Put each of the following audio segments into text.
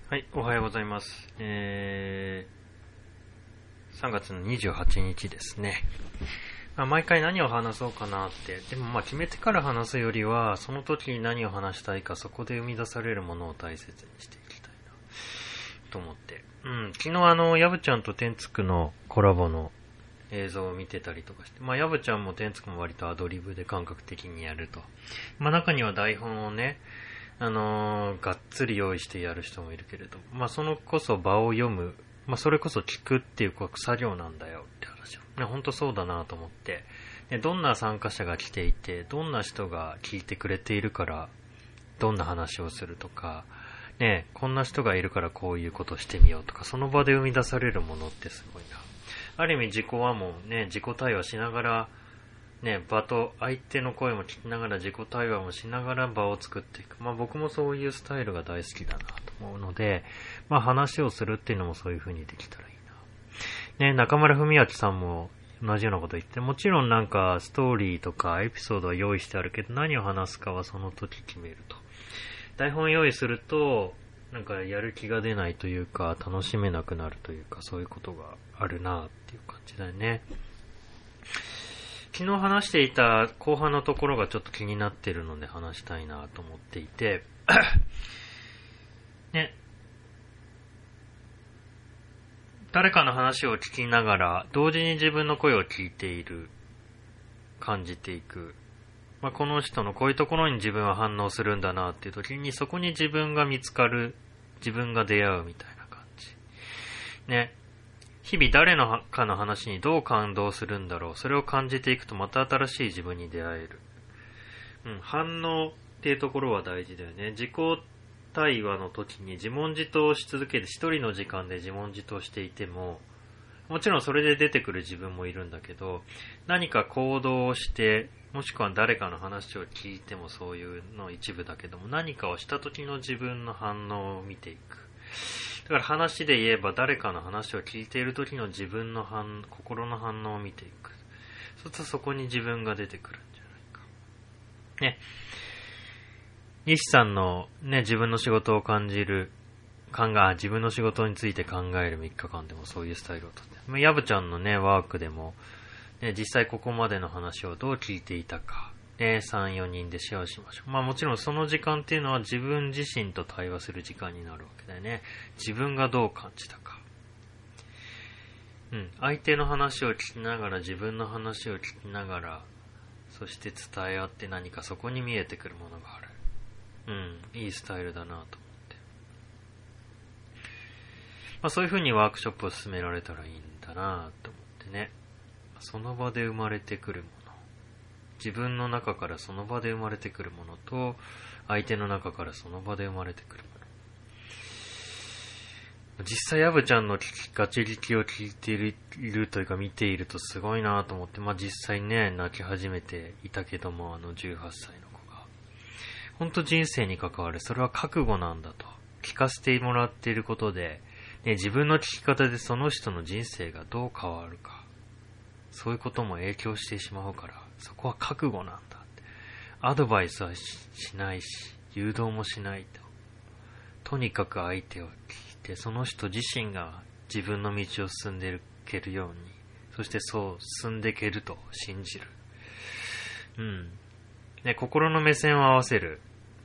はい、おはようございます。3月の28日ですね。毎回何を話そうかなって、でも決めてから話すよりは、その時に何を話したいか、そこで生み出されるものを大切にしていきたいな、と思って。昨日ヤブちゃんとテンツクのコラボの映像を見てたりとかして、ヤブちゃんもテンツクも割とアドリブで感覚的にやると。中には台本をね、がっつり用意してやる人もいるけれど、そのこそ場を読む、それこそ聞くっていう作業なんだよって話を。本当そうだなと思って、どんな参加者が来ていて、どんな人が聞いてくれているから、どんな話をするとか、こんな人がいるからこういうことしてみようとか、その場で生み出されるものってすごいな。ある意味自己はもうね、自己対話しながら、場と相手の声も聞きながら自己対話もしながら場を作っていく。僕もそういうスタイルが大好きだなと思うので、話をするっていうのもそういう風にできたらいいな。中村文明さんも同じようなこと言って、もちろんストーリーとかエピソードは用意してあるけど、何を話すかはその時決めると。台本用意すると、やる気が出ないというか、楽しめなくなるというか、そういうことがあるなっていう感じだよね。昨日話していた後半のところがちょっと気になっているので話したいなと思っていて誰かの話を聞きながら同時に自分の声を聞いている、感じていく、この人のこういうところに自分は反応するんだなっていう時に、そこに自分が見つかる、自分が出会うみたいな感じ日々誰のかの話にどう感動するんだろう。それを感じていくとまた新しい自分に出会える。反応っていうところは大事だよね。自己対話の時に自問自答し続けて、一人の時間で自問自答していても、もちろんそれで出てくる自分もいるんだけど、何か行動をして、もしくは誰かの話を聞いてもそういうの一部だけども、何かをした時の自分の反応を見ていく。だから話で言えば誰かの話を聞いている時の自分の心の反応を見ていく。そうするとそこに自分が出てくるんじゃないか。西さんの自分の仕事を感じる、自分の仕事について考える3日間でもそういうスタイルをとって。ヤブちゃんのワークでも、実際ここまでの話をどう聞いていたか。3、4人でシェアしましょう。もちろんその時間っていうのは自分自身と対話する時間になるわけだよね。自分がどう感じたか。相手の話を聞きながら、自分の話を聞きながら、そして伝え合って何かそこに見えてくるものがある。いいスタイルだなと思って。そういう風にワークショップを進められたらいいんだなと思ってね。その場で生まれてくるもの。自分の中からその場で生まれてくるものと、相手の中からその場で生まれてくるもの。実際ヤブちゃんのガチ聞きを聞いているというか見ているとすごいなと思って、実際泣き始めていたけども、18歳の子が。本当人生に関わる、それは覚悟なんだと。聞かせてもらっていることで、自分の聞き方でその人の人生がどう変わるか。そういうことも影響してしまうから、そこは覚悟なんだって。アドバイスは しないし、誘導もしないと。とにかく相手を聞いて、その人自身が自分の道を進んでいけるように、そしてそう進んでいけると信じる。心の目線を合わせる。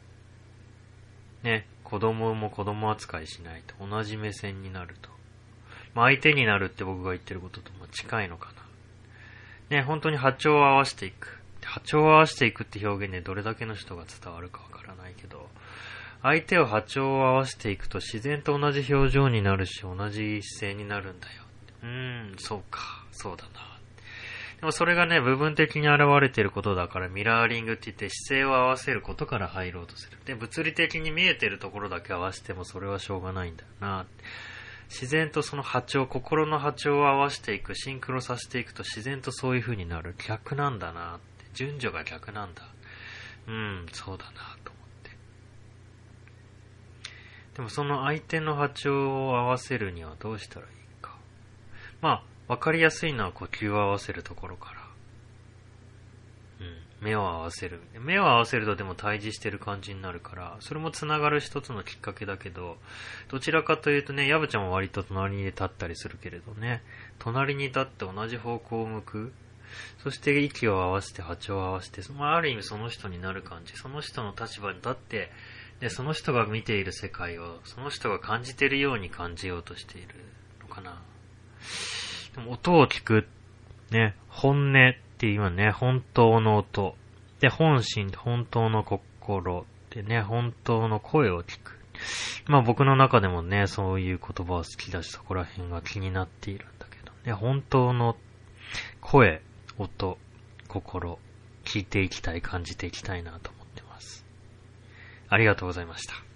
子供も子供扱いしないと。同じ目線になると。相手になるって僕が言ってることとも近いのかな。本当に波長を合わせていく。波長を合わせていくって表現でどれだけの人が伝わるかわからないけど、相手を波長を合わせていくと自然と同じ表情になるし、同じ姿勢になるんだよ。そうか、そうだな。でもそれが部分的に現れていることだからミラーリングって言って姿勢を合わせることから入ろうとする。で、物理的に見えているところだけ合わせてもそれはしょうがないんだよな。自然とその波長、心の波長を合わせていく、シンクロさせていくと自然とそういう風になる。逆なんだなって。順序が逆なんだ。そうだなと思って。でもその相手の波長を合わせるにはどうしたらいいか。わかりやすいのは呼吸を合わせるところから。 目を合わせる。目を合わせるとでも対峙してる感じになるから、それも繋がる一つのきっかけだけど、どちらかというとね、ヤブちゃんも割と隣に立ったりするけれどね、隣に立って同じ方向を向く。そして息を合わせて波長を合わせて、ある意味その人になる感じ。その人の立場に立って、で、その人が見ている世界を、その人が感じているように感じようとしているのかな。でも音を聞く。ね、本音っていうね、本当の音。で、本心、本当の心。でね、本当の声を聞く。僕の中でもね、そういう言葉は好きだし、そこら辺が気になっているんだけどね、本当の声、音、心、聞いていきたい、感じていきたいなと思ってます。ありがとうございました。